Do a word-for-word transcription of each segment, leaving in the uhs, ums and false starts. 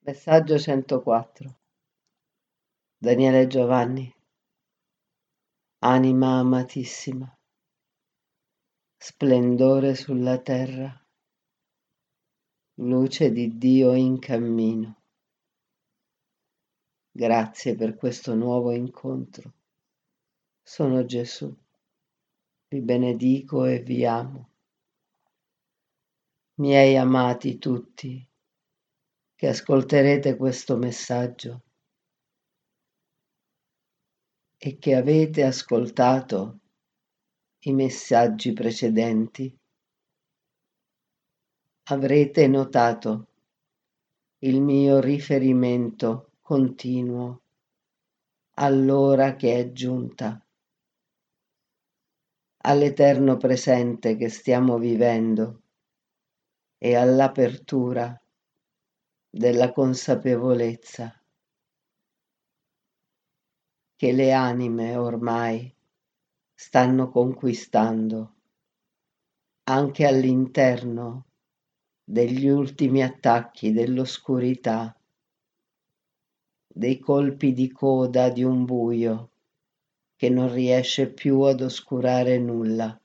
Messaggio centoquattro. Daniele Giovanni. Anima amatissima, splendore sulla terra, luce di Dio in cammino. Grazie per questo nuovo incontro. Sono Gesù, vi benedico e vi amo. Miei amati tutti, che ascolterete questo messaggio e che avete ascoltato i messaggi precedenti, avrete notato il mio riferimento continuo all'ora che è giunta, all'eterno presente che stiamo vivendo e all'apertura della consapevolezza che le anime ormai stanno conquistando anche all'interno degli ultimi attacchi dell'oscurità, dei colpi di coda di un buio che non riesce più ad oscurare nulla,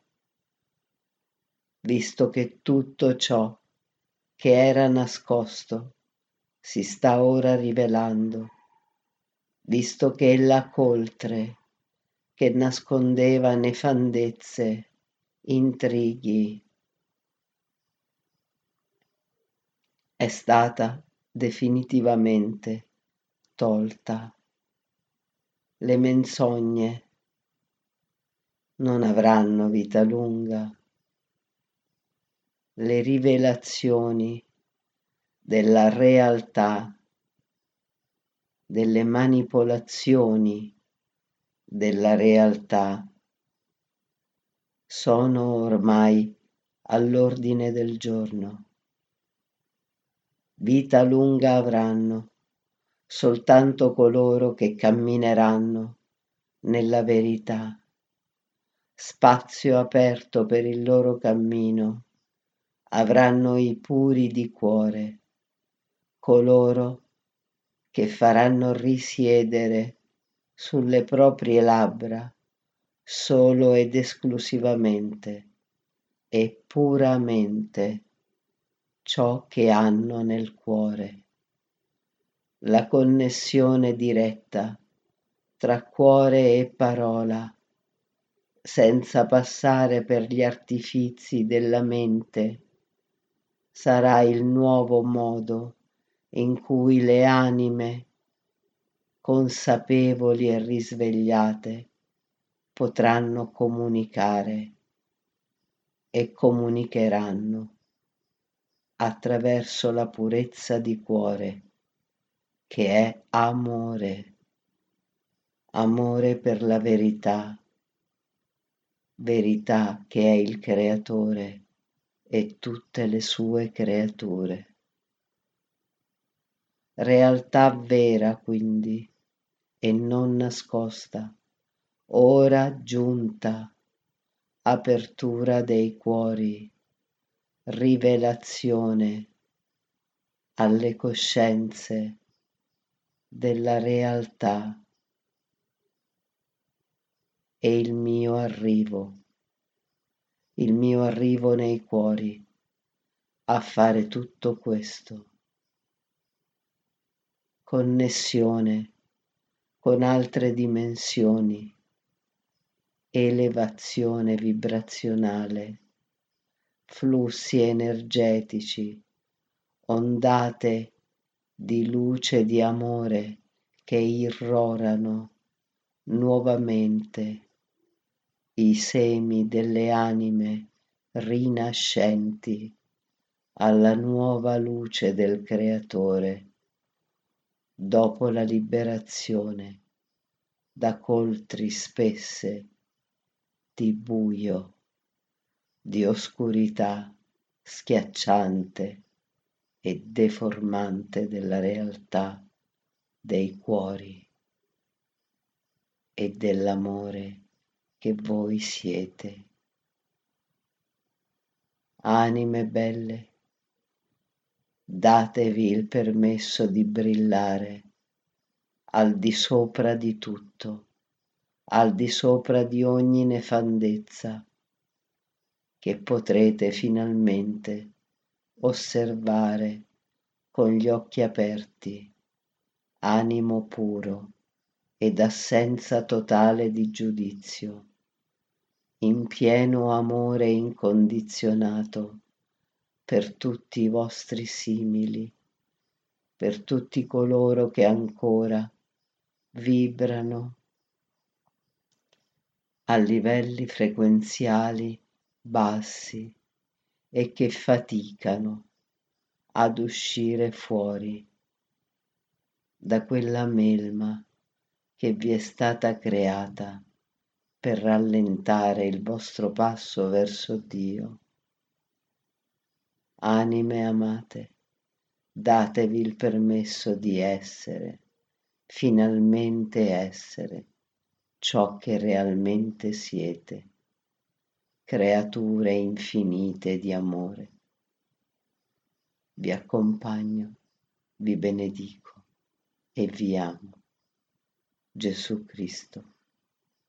visto che tutto ciò che era nascosto si sta ora rivelando, visto che la coltre che nascondeva nefandezze, intrighi, è stata definitivamente tolta. Le menzogne non avranno vita lunga. Le rivelazioni della realtà, delle manipolazioni della realtà sono ormai all'ordine del giorno. Vita lunga avranno soltanto coloro che cammineranno nella verità. Spazio aperto per il loro cammino avranno i puri di cuore, coloro che faranno risiedere sulle proprie labbra solo ed esclusivamente e puramente ciò che hanno nel cuore, la connessione diretta tra cuore e parola, senza passare per gli artifizi della mente, sarà il nuovo modo in cui le anime consapevoli e risvegliate potranno comunicare e comunicheranno attraverso la purezza di cuore che è amore, amore per la verità, verità che è il creatore e tutte le sue creature. Realtà vera quindi e non nascosta, ora giunta, apertura dei cuori, rivelazione alle coscienze della realtà e il mio arrivo, il mio arrivo nei cuori a fare tutto questo. Connessione con altre dimensioni, elevazione vibrazionale, flussi energetici, ondate di luce e di amore che irrorano nuovamente i semi delle anime rinascenti alla nuova luce del Creatore dopo la liberazione da coltri spesse di buio, di oscurità schiacciante e deformante della realtà dei cuori e dell'amore che voi siete. Anime belle, datevi il permesso di brillare al di sopra di tutto, al di sopra di ogni nefandezza, che potrete finalmente osservare con gli occhi aperti, animo puro ed assenza totale di giudizio, in pieno amore incondizionato per tutti i vostri simili, per tutti coloro che ancora vibrano a livelli frequenziali bassi e che faticano ad uscire fuori da quella melma che vi è stata creata per rallentare il vostro passo verso Dio. Anime amate, datevi il permesso di essere, finalmente essere, ciò che realmente siete, creature infinite di amore. Vi accompagno, vi benedico e vi amo. Gesù Cristo.